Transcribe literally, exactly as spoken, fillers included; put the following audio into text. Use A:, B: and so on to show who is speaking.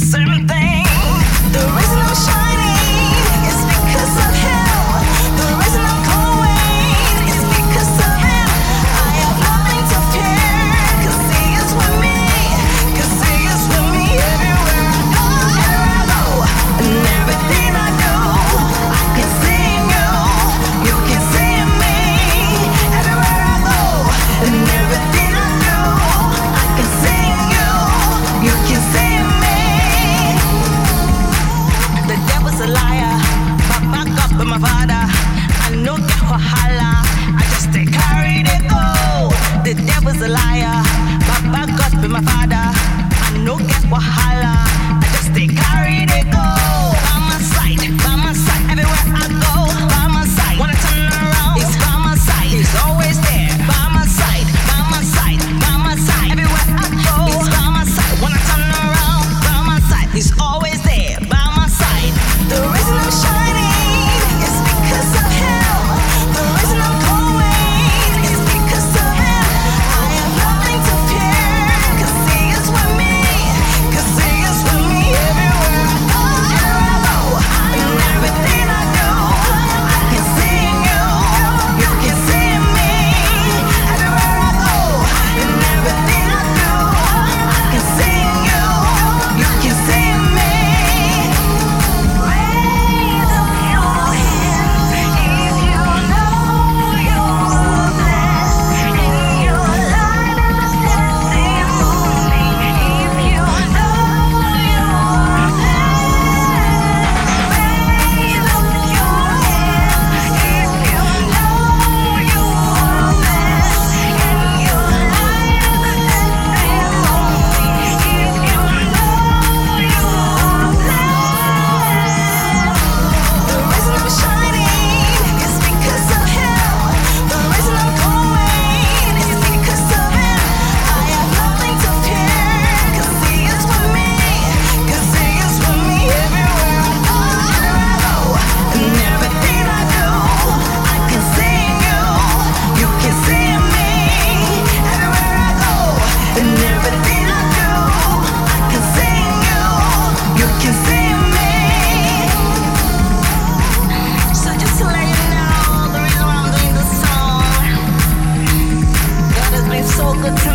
A: certain thing. The reason I'm shining is because of him. The reason I'm glowing is because of him. I have nothing to fear, 'cause he is with me. 'Cause he is with me everywhere I go, everywhere I go. And everything I do, I can see in you. You can see in me everywhere I go. And everything I do, I can see in you. You can see in me. The devil's a liar, but back up with my father. I know get wahala, I just stay carried it go. The devil's a liar, but back up with my father. I know get wahala, I just stay carried it go. By my side, by my side, everywhere I go. By my side, when I turn around, he's by my side. He's always there. By my side, by my side, by my side, everywhere I go. He's by my side. When I turn around, by my side, he's always there. By my side. The reason I'm shining is because of him. The reason I'm glowing is because of him. I have nothing to fear, 'cause he is with me. 'Cause he is with me everywhere I go, everywhere I go. And everything I do, I can see in you. You can see in me everywhere I go. And everything I do, I can see in you. You can see in me. Raise up your hand if you know you're blessed. And your life is a testimony if you know you're blessed. Raise up your hand if you know you're blessed. And your life is a testimony if you know you're blessed. The reason I'm shining is because of him. The reason I'm glowing is because of him. I have nothing to fear, 'cause he is with me. 'Cause he is with me everywhere I go, everywhere I go. And everything I do, I can see in you. You can see in me everywhere I go. And everything I do, I can see in you. You can see in me. So just to let you know, the reason why I'm doing this song, God has been so good to